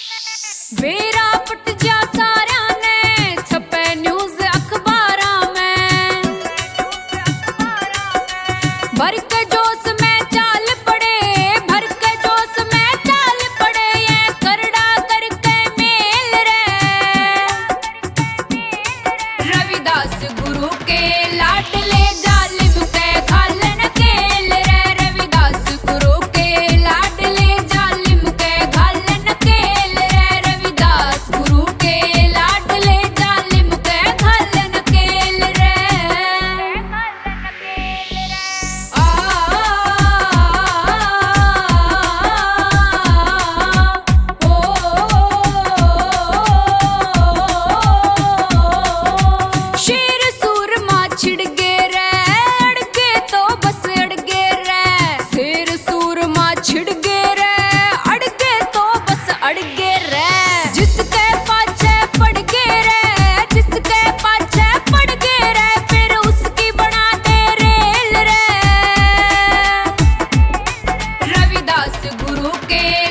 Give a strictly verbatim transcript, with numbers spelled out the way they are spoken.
बेरा पट जा सारा ने छपे न्यूज अखबारा में, भर के जोश में चाल पड़े, भर के जोश में चाल पड़े, ये करड़ा करके मेल रे। रविदास गुरु के लाडले जालिम के घालन केल रे। रविदास गुरु के लाडले जालिम के घालन केल रे। रविदास गुरु के लाडले जालिम के घालन केल रे। आ शेर सूरमा छिड़ गे रे, अड़गे तो बस अड़गे रे। शेर सूरमा छिड़ गे रे, अड़गे तो बस अड़गे रे। जिसके पाछे पड़ गे रे, जिसके पाछे पड़ गे रे, फिर उसकी बना दे रेल रे। रविदास गुरु के